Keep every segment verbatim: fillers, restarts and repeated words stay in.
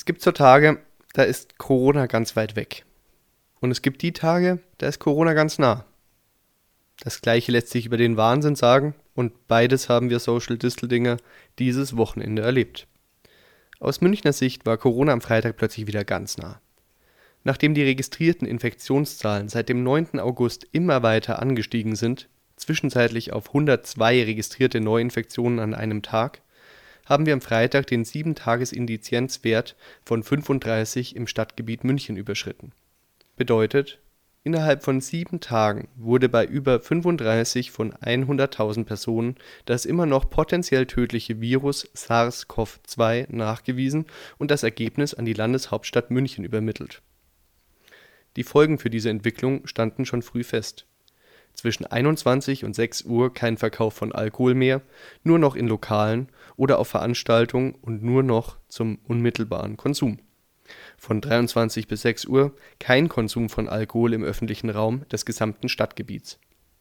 gibt so Tage, da ist Corona ganz weit weg. Und es gibt die Tage, da ist Corona ganz nah. Das Gleiche lässt sich über den Wahnsinn sagen und beides haben wir Social Disteldinger dieses Wochenende erlebt. Aus Münchner Sicht war Corona am Freitag plötzlich wieder ganz nah. Nachdem die registrierten Infektionszahlen seit dem neunten August immer weiter angestiegen sind, zwischenzeitlich auf hundertzwei registrierte Neuinfektionen an einem Tag, haben wir am Freitag den sieben-Tages-Indizenzwert von fünfunddreißig im Stadtgebiet München überschritten. Bedeutet, innerhalb von sieben Tagen wurde bei über fünfunddreißig von hunderttausend Personen das immer noch potenziell tödliche Virus SARS-C o V zwei nachgewiesen und das Ergebnis an die Landeshauptstadt München übermittelt. Die Folgen für diese Entwicklung standen schon früh fest. Zwischen einundzwanzig und sechs Uhr kein Verkauf von Alkohol mehr, nur noch in Lokalen oder auf Veranstaltungen und nur noch zum unmittelbaren Konsum. Von dreiundzwanzig bis sechs Uhr kein Konsum von Alkohol im öffentlichen Raum des gesamten Stadtgebiets.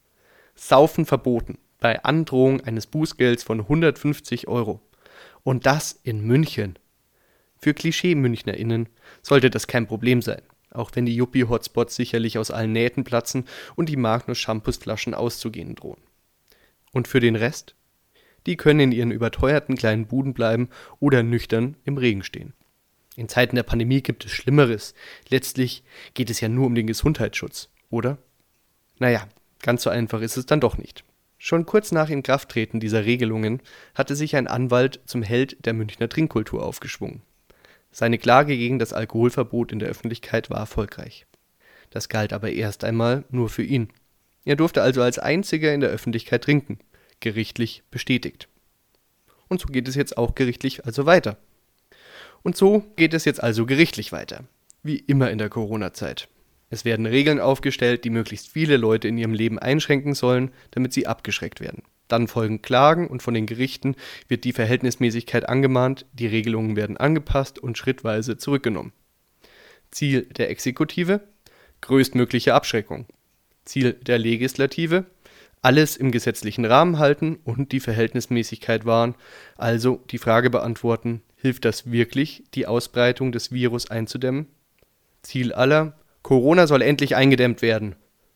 Saufen verboten, bei Androhung eines Bußgelds von hundertfünfzig Euro. Und das in München. Für Klischee-MünchnerInnen sollte das kein Problem sein, auch wenn die Yuppie-Hotspots sicherlich aus allen Nähten platzen und die Magnus-Shampoosflaschen auszugehen drohen. Und für den Rest? Die können in ihren überteuerten kleinen Buden bleiben oder nüchtern im Regen stehen. In Zeiten der Pandemie gibt es Schlimmeres. Letztlich geht es ja nur um den Gesundheitsschutz, oder? Naja, ganz so einfach ist es dann doch nicht. Schon kurz nach Inkrafttreten dieser Regelungen hatte sich ein Anwalt zum Held der Münchner Trinkkultur aufgeschwungen. Seine Klage gegen das Alkoholverbot in der Öffentlichkeit war erfolgreich. Das galt aber erst einmal nur für ihn. Er durfte also als einziger in der Öffentlichkeit trinken, gerichtlich bestätigt. Und so geht es jetzt auch gerichtlich also weiter. Und so geht es jetzt also gerichtlich weiter, wie immer in der Corona-Zeit. Es werden Regeln aufgestellt, die möglichst viele Leute in ihrem Leben einschränken sollen, damit sie abgeschreckt werden. Dann folgen Klagen und von den Gerichten wird die Verhältnismäßigkeit angemahnt, die Regelungen werden angepasst und schrittweise zurückgenommen. Ziel der Exekutive? Größtmögliche Abschreckung. Ziel der Legislative? Alles im gesetzlichen Rahmen halten und die Verhältnismäßigkeit wahren, also die Frage beantworten, hilft das wirklich, die Ausbreitung des Virus einzudämmen? Ziel aller? Corona soll endlich eingedämmt werden.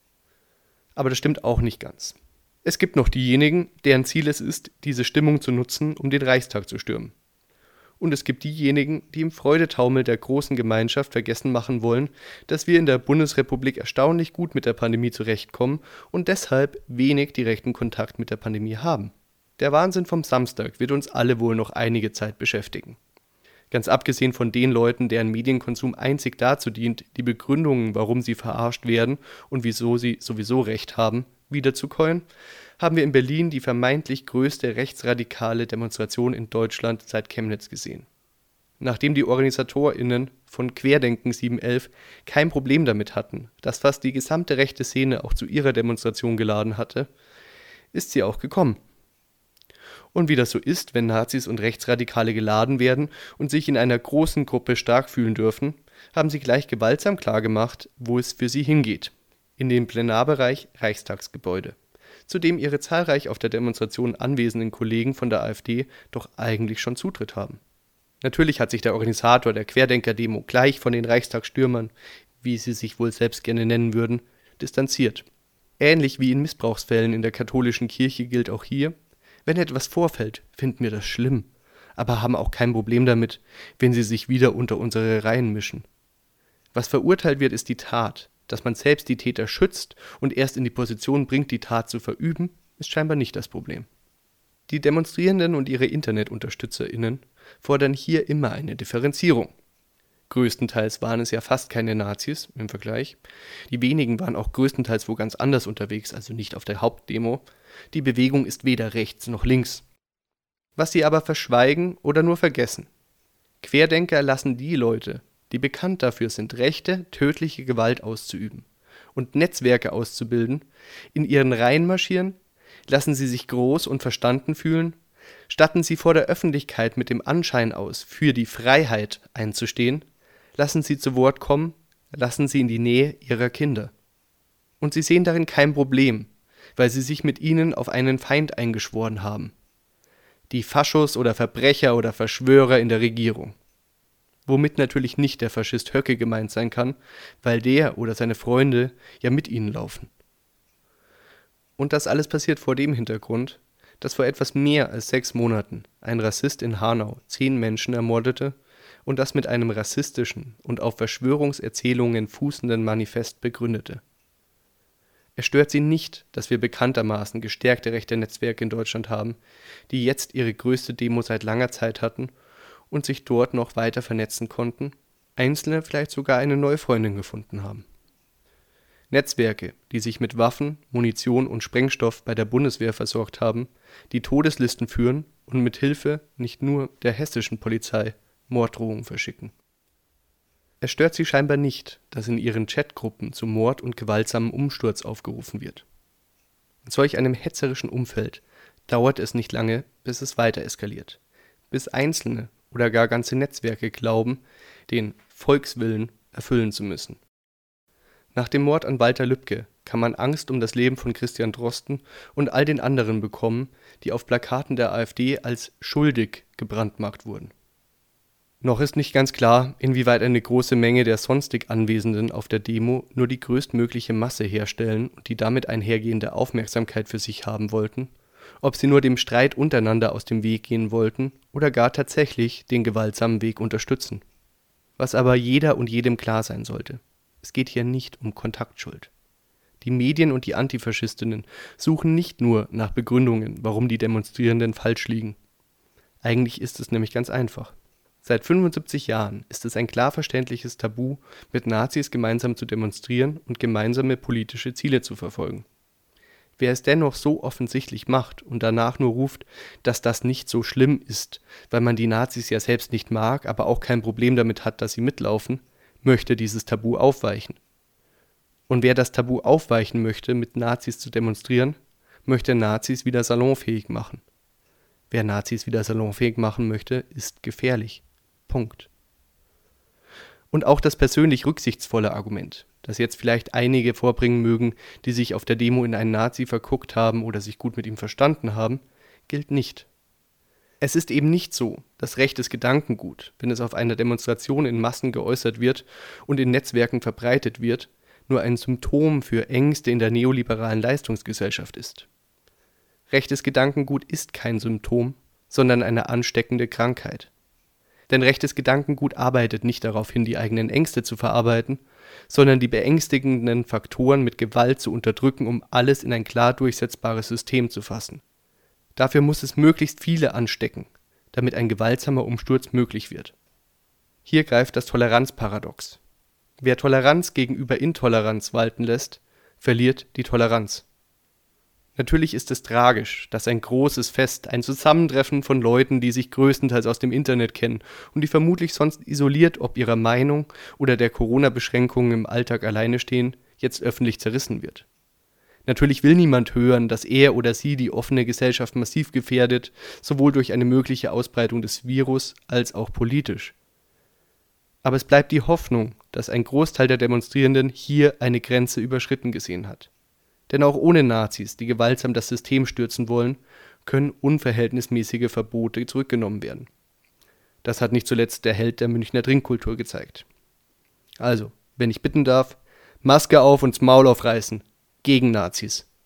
Aber das stimmt auch nicht ganz. Es gibt noch diejenigen, deren Ziel es ist, diese Stimmung zu nutzen, um den Reichstag zu stürmen. Und es gibt diejenigen, die im Freudetaumel der großen Gemeinschaft vergessen machen wollen, dass wir in der Bundesrepublik erstaunlich gut mit der Pandemie zurechtkommen und deshalb wenig direkten Kontakt mit der Pandemie haben. Der Wahnsinn vom Samstag wird uns alle wohl noch einige Zeit beschäftigen. Ganz abgesehen von den Leuten, deren Medienkonsum einzig dazu dient, die Begründungen, warum sie verarscht werden und wieso sie sowieso Recht haben, wiederzukäuen, haben wir in Berlin die vermeintlich größte rechtsradikale Demonstration in Deutschland seit Chemnitz gesehen. Nachdem die OrganisatorInnen von Querdenken sieben elf kein Problem damit hatten, dass fast die gesamte rechte Szene auch zu ihrer Demonstration geladen hatte, ist sie auch gekommen. Und wie das so ist, wenn Nazis und Rechtsradikale geladen werden und sich in einer großen Gruppe stark fühlen dürfen, haben sie gleich gewaltsam klargemacht, wo es für sie hingeht. In den Plenarbereich Reichstagsgebäude, zu dem ihre zahlreich auf der Demonstration anwesenden Kollegen von der AfD doch eigentlich schon Zutritt haben. Natürlich hat sich der Organisator der Querdenker-Demo gleich von den Reichstagsstürmern, wie sie sich wohl selbst gerne nennen würden, distanziert. Ähnlich wie in Missbrauchsfällen in der katholischen Kirche gilt auch hier: Wenn etwas vorfällt, finden wir das schlimm, aber haben auch kein Problem damit, wenn sie sich wieder unter unsere Reihen mischen. Was verurteilt wird, ist die Tat. Dass man selbst die Täter schützt und erst in die Position bringt, die Tat zu verüben, ist scheinbar nicht das Problem. Die Demonstrierenden und ihre InternetunterstützerInnen fordern hier immer eine Differenzierung. Größtenteils waren es ja fast keine Nazis im Vergleich. Die wenigen waren auch größtenteils wo ganz anders unterwegs, also nicht auf der Hauptdemo. Die Bewegung ist weder rechts noch links. Was sie aber verschweigen oder nur vergessen: Querdenker lassen die Leute, die bekannt dafür sind, rechte, tödliche Gewalt auszuüben und Netzwerke auszubilden, in ihren Reihen marschieren, lassen sie sich groß und verstanden fühlen, statten sie vor der Öffentlichkeit mit dem Anschein aus, für die Freiheit einzustehen, lassen sie zu Wort kommen, lassen sie in die Nähe ihrer Kinder. Und sie sehen darin kein Problem, weil sie sich mit ihnen auf einen Feind eingeschworen haben. Die Faschos oder Verbrecher oder Verschwörer in der Regierung. Womit natürlich nicht der Faschist Höcke gemeint sein kann, weil der oder seine Freunde ja mit ihnen laufen. Und das alles passiert vor dem Hintergrund, dass vor etwas mehr als sechs Monaten ein Rassist in Hanau zehn Menschen ermordete und das mit einem rassistischen und auf Verschwörungserzählungen fußenden Manifest begründete. Es stört sie nicht, dass wir bekanntermaßen gestärkte rechte Netzwerke in Deutschland haben, die jetzt ihre größte Demo seit langer Zeit hatten und sich dort noch weiter vernetzen konnten, Einzelne vielleicht sogar eine neue Freundin gefunden haben. Netzwerke, die sich mit Waffen, Munition und Sprengstoff bei der Bundeswehr versorgt haben, die Todeslisten führen und mit Hilfe nicht nur der hessischen Polizei Morddrohungen verschicken. Es stört sie scheinbar nicht, dass in ihren Chatgruppen zu Mord und gewaltsamem Umsturz aufgerufen wird. In solch einem hetzerischen Umfeld dauert es nicht lange, bis es weiter eskaliert, bis Einzelne oder gar ganze Netzwerke glauben, den Volkswillen erfüllen zu müssen. Nach dem Mord an Walter Lübcke kann man Angst um das Leben von Christian Drosten und all den anderen bekommen, die auf Plakaten der AfD als schuldig gebrandmarkt wurden. Noch ist nicht ganz klar, inwieweit eine große Menge der sonstig Anwesenden auf der Demo nur die größtmögliche Masse herstellen und die damit einhergehende Aufmerksamkeit für sich haben wollten, ob sie nur dem Streit untereinander aus dem Weg gehen wollten oder gar tatsächlich den gewaltsamen Weg unterstützen. Was aber jeder und jedem klar sein sollte: Es geht hier nicht um Kontaktschuld. Die Medien und die Antifaschistinnen suchen nicht nur nach Begründungen, warum die Demonstrierenden falsch liegen. Eigentlich ist es nämlich ganz einfach. Seit fünfundsiebzig Jahren ist es ein klar verständliches Tabu, mit Nazis gemeinsam zu demonstrieren und gemeinsame politische Ziele zu verfolgen. Wer es dennoch so offensichtlich macht und danach nur ruft, dass das nicht so schlimm ist, weil man die Nazis ja selbst nicht mag, aber auch kein Problem damit hat, dass sie mitlaufen, möchte dieses Tabu aufweichen. Und wer das Tabu aufweichen möchte, mit Nazis zu demonstrieren, möchte Nazis wieder salonfähig machen. Wer Nazis wieder salonfähig machen möchte, ist gefährlich. Punkt. Und auch das persönlich rücksichtsvolle Argument, das jetzt vielleicht einige vorbringen mögen, die sich auf der Demo in einen Nazi verguckt haben oder sich gut mit ihm verstanden haben, gilt nicht. Es ist eben nicht so, dass rechtes Gedankengut, wenn es auf einer Demonstration in Massen geäußert wird und in Netzwerken verbreitet wird, nur ein Symptom für Ängste in der neoliberalen Leistungsgesellschaft ist. Rechtes Gedankengut ist kein Symptom, sondern eine ansteckende Krankheit. Denn rechtes Gedankengut arbeitet nicht darauf hin, die eigenen Ängste zu verarbeiten, sondern die beängstigenden Faktoren mit Gewalt zu unterdrücken, um alles in ein klar durchsetzbares System zu fassen. Dafür muss es möglichst viele anstecken, damit ein gewaltsamer Umsturz möglich wird. Hier greift das Toleranzparadox. Wer Toleranz gegenüber Intoleranz walten lässt, verliert die Toleranz. Natürlich ist es tragisch, dass ein großes Fest, ein Zusammentreffen von Leuten, die sich größtenteils aus dem Internet kennen und die vermutlich sonst isoliert ob ihrer Meinung oder der Corona-Beschränkungen im Alltag alleine stehen, jetzt öffentlich zerrissen wird. Natürlich will niemand hören, dass er oder sie die offene Gesellschaft massiv gefährdet, sowohl durch eine mögliche Ausbreitung des Virus als auch politisch. Aber es bleibt die Hoffnung, dass ein Großteil der Demonstrierenden hier eine Grenze überschritten gesehen hat. Denn auch ohne Nazis, die gewaltsam das System stürzen wollen, können unverhältnismäßige Verbote zurückgenommen werden. Das hat nicht zuletzt der Held der Münchner Trinkkultur gezeigt. Also, wenn ich bitten darf, Maske auf und das Maul aufreißen. Gegen Nazis.